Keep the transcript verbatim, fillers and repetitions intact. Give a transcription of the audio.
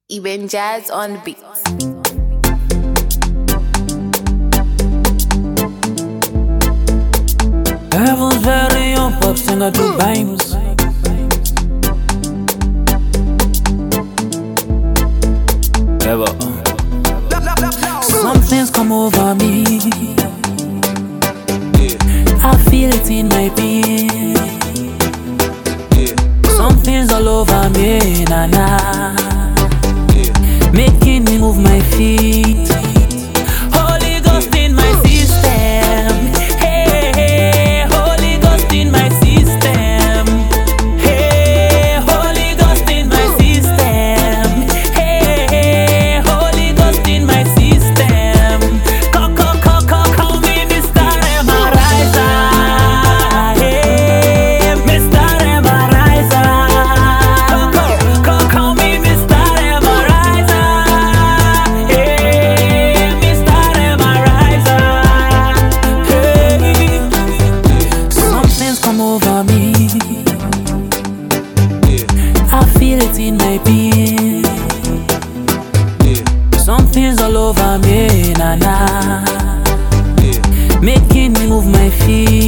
Even Jazz on the beat. Heaven's very young pop singer to Bimes. Ever. Some things come over me. I feel it in my being. Some things all over me, na na, making me move my feet. Holy Ghost in my system. Hey, hey, Holy Ghost in my system. Hey, Holy Ghost in my system. Hey, hey, Holy Ghost in my system. Call, call, call, call, call me Mister Emarizer. Hey, Mister Emarizer. Call, call, call, call me Mister Emarizer. Hey, Mister Emarizer. Hey, something's come over me. I feel it in my being. Something's all over me, na na, making me move my feet.